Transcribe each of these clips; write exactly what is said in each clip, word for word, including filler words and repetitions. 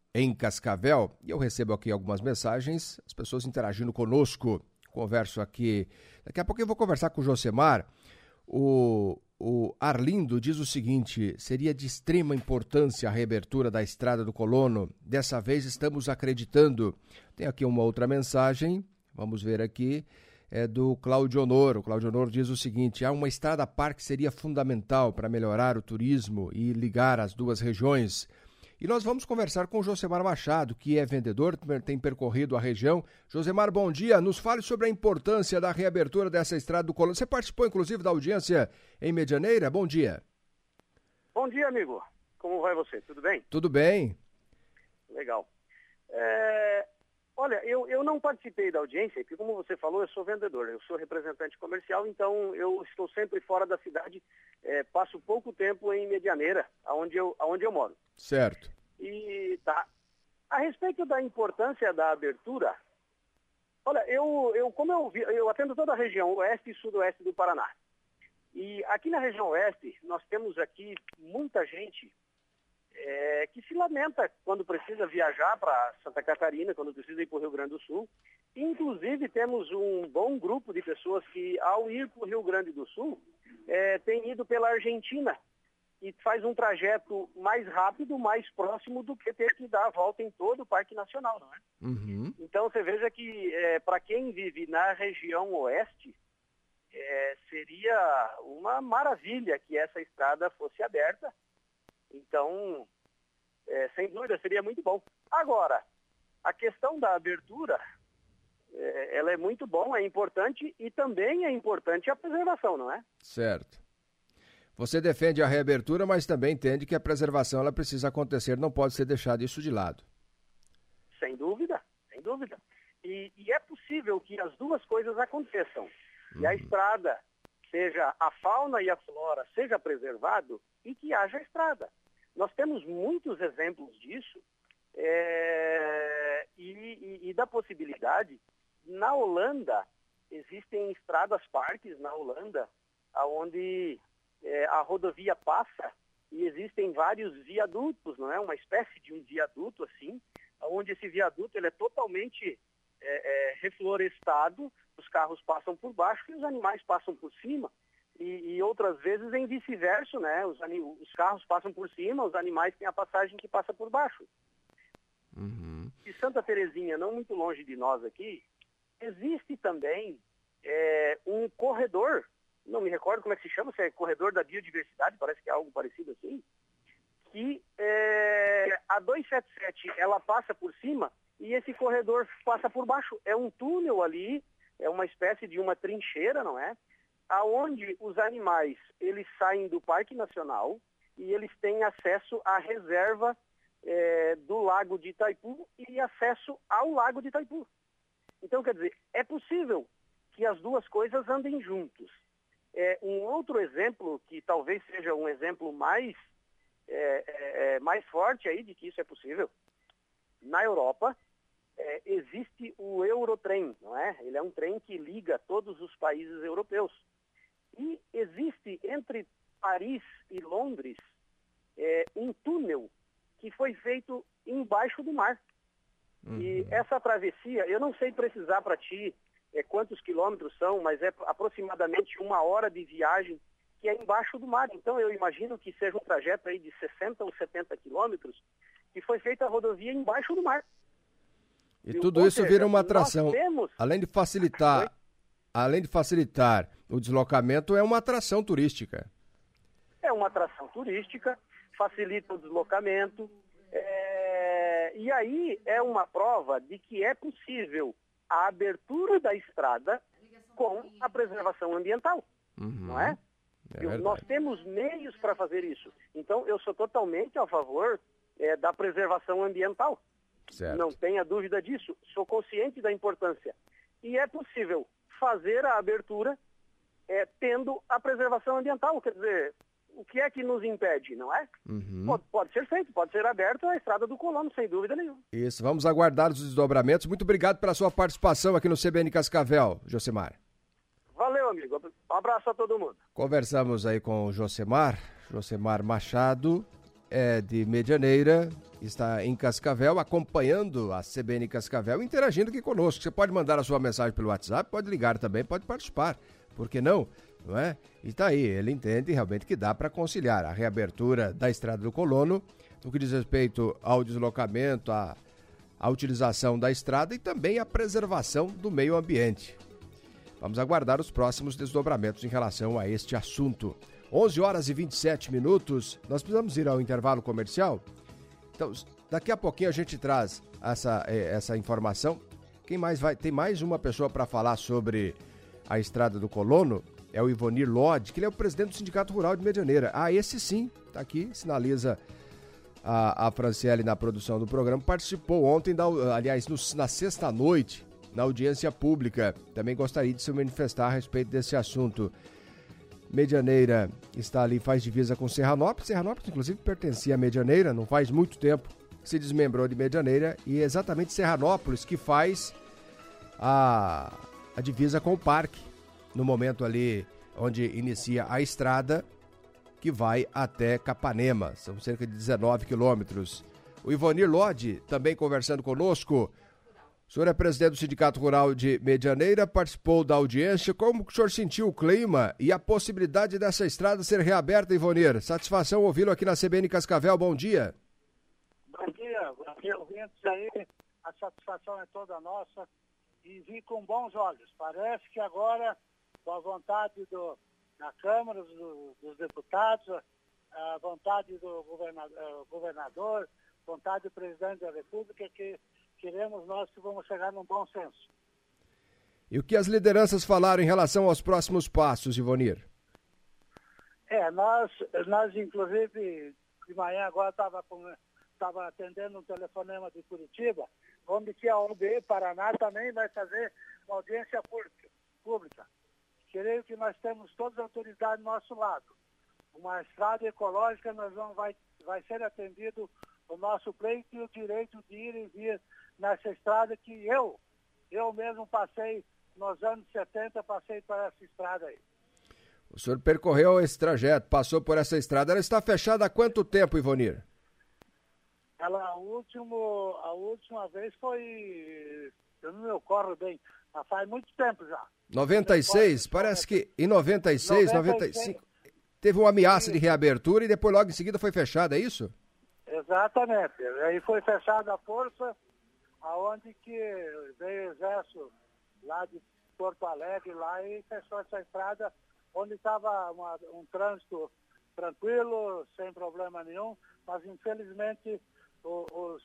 em Cascavel. E eu recebo aqui algumas mensagens, as pessoas interagindo conosco. Converso aqui. Daqui a pouco eu vou conversar com o Josemar. O, o Arlindo diz o seguinte: seria de extrema importância a reabertura da estrada do Colono. Dessa vez estamos acreditando. Tem aqui uma outra mensagem, vamos ver aqui, é do Cláudio Honor. O Cláudio Honor diz o seguinte: há uma estrada parque seria fundamental para melhorar o turismo e ligar as duas regiões. E nós vamos conversar com o Josemar Machado, que é vendedor, tem percorrido a região. Josemar, bom dia. Nos fale sobre a importância da reabertura dessa estrada do Colono. Você participou, inclusive, da audiência em Medianeira? Bom dia. Bom dia, amigo. Como vai você? Tudo bem? Tudo bem. Legal. É... Olha, eu, eu não participei da audiência, porque como você falou, eu sou vendedor, eu sou representante comercial, então eu estou sempre fora da cidade, é, passo pouco tempo em Medianeira, onde eu, onde eu moro. Certo. E tá. A respeito da importância da abertura, olha, eu, eu como eu, vi, eu atendo toda a região oeste e sudoeste do Paraná. E aqui na região oeste, nós temos aqui muita gente É, que se lamenta quando precisa viajar para Santa Catarina, quando precisa ir para o Rio Grande do Sul. Inclusive, temos um bom grupo de pessoas que, ao ir para o Rio Grande do Sul, é, tem ido pela Argentina e faz um trajeto mais rápido, mais próximo do que ter que dar a volta em todo o Parque Nacional, não é? Uhum. Então, você veja que, é, para quem vive na região oeste, é, seria uma maravilha que essa estrada fosse aberta. Então, é, sem dúvida, seria muito bom. Agora, a questão da abertura, é, ela é muito bom, é importante e também é importante a preservação, não é? Certo. Você defende a reabertura, mas também entende que a preservação ela precisa acontecer, não pode ser deixado isso de lado. Sem dúvida, sem dúvida. E, e é possível que as duas coisas aconteçam. Uhum. E a estrada, seja a fauna e a flora, seja preservado e que haja estrada. Nós temos muitos exemplos disso é, e, e, e da possibilidade. Na Holanda, existem estradas parques na Holanda, onde é, a rodovia passa e existem vários viadutos, não é? Uma espécie de um viaduto assim, onde esse viaduto ele é totalmente é, é, reflorestado, os carros passam por baixo e os animais passam por cima. E, e outras vezes em vice-versa, né? Os, os carros passam por cima, os animais têm a passagem que passa por baixo. Uhum. E Santa Terezinha, não muito longe de nós aqui, existe também é, um corredor, não me recordo como é que se chama, se é corredor da biodiversidade, parece que é algo parecido assim, que é, a duzentos e setenta e sete ela passa por cima e esse corredor passa por baixo. É um túnel ali, é uma espécie de uma trincheira, não é? Aonde os animais, eles saem do Parque Nacional e eles têm acesso à reserva é, do Lago de Itaipu e acesso ao Lago de Itaipu. Então, quer dizer, é possível que as duas coisas andem juntos. É, um outro exemplo, que talvez seja um exemplo mais, é, é, mais forte aí de que isso é possível, na Europa, é, existe o Eurotrem, não é? Ele é um trem que liga todos os países europeus. E existe entre Paris e Londres é, um túnel que foi feito embaixo do mar. Uhum. E essa travessia, eu não sei precisar para ti é, quantos quilômetros são, mas é aproximadamente uma hora de viagem que é embaixo do mar. Então eu imagino que seja um trajeto aí de sessenta ou setenta quilômetros que foi feita a rodovia embaixo do mar. E, e tudo isso seja, vira uma atração. Temos... Além de facilitar... Oi? Além de facilitar o deslocamento, é uma atração turística. É uma atração turística, facilita o deslocamento. É... E aí é uma prova de que é possível a abertura da estrada com a preservação ambiental, uhum. não é? é eu, nós temos meios para fazer isso. Então, eu sou totalmente a favor é, da preservação ambiental. Certo. Não tenha dúvida disso. Sou consciente da importância. E é possível fazer a abertura é, tendo a preservação ambiental. Quer dizer, o que é que nos impede, não é? Uhum. Pode, pode ser feito, pode ser aberto a estrada do Colono, sem dúvida nenhuma. Isso, vamos aguardar os desdobramentos. Muito obrigado pela sua participação aqui no C B N Cascavel, Josemar. Valeu, amigo. Um abraço a todo mundo. Conversamos aí com o Josemar, Josemar Machado, é de Medianeira, está em Cascavel, acompanhando a C B N Cascavel, interagindo aqui conosco. Você pode mandar a sua mensagem pelo WhatsApp, pode ligar também, pode participar. Por que não? Não é? E tá aí, ele entende realmente que dá para conciliar a reabertura da Estrada do Colono, no que diz respeito ao deslocamento, à, à utilização da estrada e também à preservação do meio ambiente. Vamos aguardar os próximos desdobramentos em relação a este assunto. onze horas e vinte e sete minutos, nós precisamos ir ao intervalo comercial. Então, daqui a pouquinho a gente traz essa, essa informação. Quem mais vai? Tem mais uma pessoa para falar sobre a Estrada do Colono, é o Ivonir Lodge, que ele é o presidente do Sindicato Rural de Medianeira. Ah, esse sim, está aqui, sinaliza a, a Franciele na produção do programa, participou ontem, da, aliás, no, na sexta-noite, na audiência pública. Também gostaria de se manifestar a respeito desse assunto. Medianeira está ali, faz divisa com Serranópolis. Serranópolis, inclusive, pertencia a Medianeira, não faz muito tempo que se desmembrou de Medianeira, e é exatamente Serranópolis que faz a, a divisa com o parque, no momento ali onde inicia a estrada que vai até Capanema. São cerca de dezenove quilômetros. O Ivonir Lodge também conversando conosco. O senhor é presidente do Sindicato Rural de Medianeira, participou da audiência. Como o senhor sentiu o clima e a possibilidade dessa estrada ser reaberta, Ivonir? Satisfação ouvi-lo aqui na C B N Cascavel. Bom dia. Bom dia, bom dia, ouvintes aí. A satisfação é toda nossa e vi com bons olhos. Parece que agora, com a vontade do, da Câmara, do, dos deputados, a vontade do governador, governador, vontade do presidente da República, que queremos nós que vamos chegar num bom senso. E o que as lideranças falaram em relação aos próximos passos, Ivonir? É, nós, nós inclusive, de manhã agora estava estava atendendo um telefonema de Curitiba, onde que a O B E Paraná também vai fazer uma audiência pública. Creio que nós temos todas as autoridades do nosso lado. Uma estrada ecológica, nós vamos, vai, vai ser atendido o nosso pleito e o direito de ir e vir nessa estrada que eu, eu mesmo passei nos anos setenta, passei por essa estrada aí. O senhor percorreu esse trajeto, passou por essa estrada. Ela está fechada há quanto tempo, Ivonir? Ela, a, último, a última vez foi, eu não me ocorro bem, mas faz muito tempo já. noventa e seis? Parece que em noventa e seis, noventa e cinco, teve uma ameaça de reabertura e depois logo em seguida foi fechada, é isso? Exatamente. Aí foi fechada a força, aonde que veio o exército lá de Porto Alegre lá e fechou essa estrada, onde estava um trânsito tranquilo, sem problema nenhum, mas infelizmente o, os,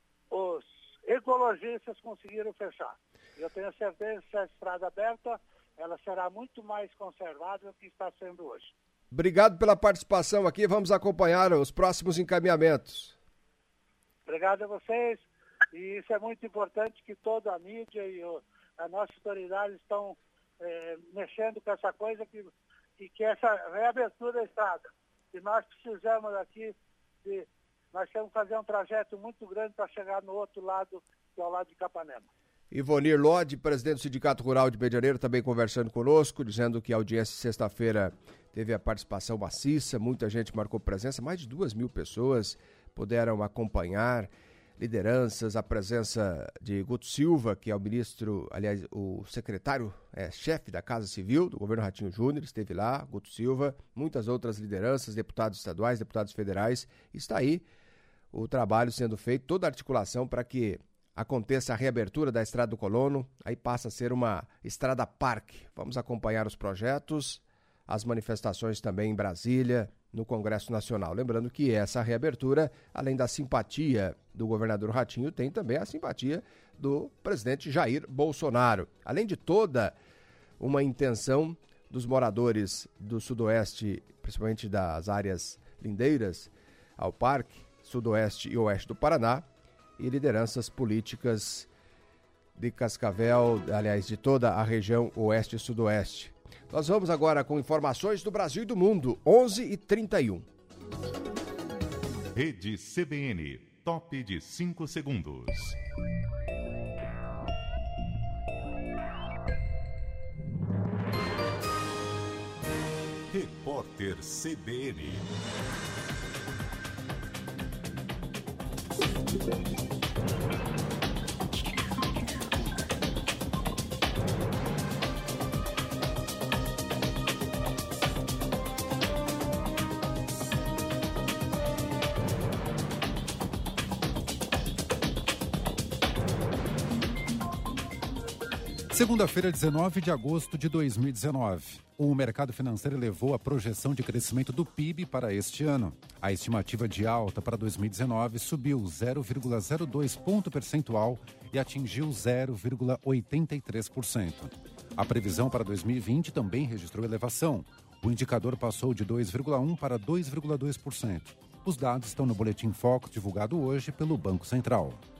os ecologistas conseguiram fechar. Eu tenho certeza que essa estrada aberta, ela será muito mais conservada do que está sendo hoje. Obrigado pela participação aqui, vamos acompanhar os próximos encaminhamentos. Obrigado a vocês, e isso é muito importante que toda a mídia e o, a nossa autoridade estão é, mexendo com essa coisa que, e que essa reabertura da estrada, que nós precisamos aqui, de, nós temos que fazer um trajeto muito grande para chegar no outro lado, que é o lado de Capanema. Ivonir Lodge, presidente do Sindicato Rural de Medianeira, também conversando conosco, dizendo que a audiência sexta-feira teve a participação maciça, muita gente marcou presença, mais de duas mil pessoas puderam acompanhar, lideranças, a presença de Guto Silva, que é o ministro, aliás, o secretário, é, chefe da Casa Civil do governo Ratinho Júnior, esteve lá, Guto Silva, muitas outras lideranças, deputados estaduais, deputados federais, está aí o trabalho sendo feito, toda a articulação para que aconteça a reabertura da Estrada do Colono, aí passa a ser uma estrada parque. Vamos acompanhar os projetos, as manifestações também em Brasília, no Congresso Nacional. Lembrando que essa reabertura, além da simpatia do governador Ratinho, tem também a simpatia do presidente Jair Bolsonaro. Além de toda uma intenção dos moradores do Sudoeste, principalmente das áreas lindeiras ao Parque, Sudoeste e Oeste do Paraná, e lideranças políticas de Cascavel, aliás, de toda a região Oeste e Sudoeste. Nós vamos agora com informações do Brasil e do mundo, onze e trinta e um. Rede C B N, top de cinco segundos. Repórter C B N. Segunda-feira, dezenove de agosto de dois mil e dezenove. O mercado financeiro elevou a projeção de crescimento do P I B para este ano. A estimativa de alta para dois mil e dezenove subiu zero vírgula zero dois ponto percentual e atingiu zero vírgula oitenta e três por cento. A previsão para dois mil e vinte também registrou elevação. O indicador passou de dois vírgula um por cento para dois vírgula dois por cento. Os dados estão no Boletim Foco, divulgado hoje pelo Banco Central.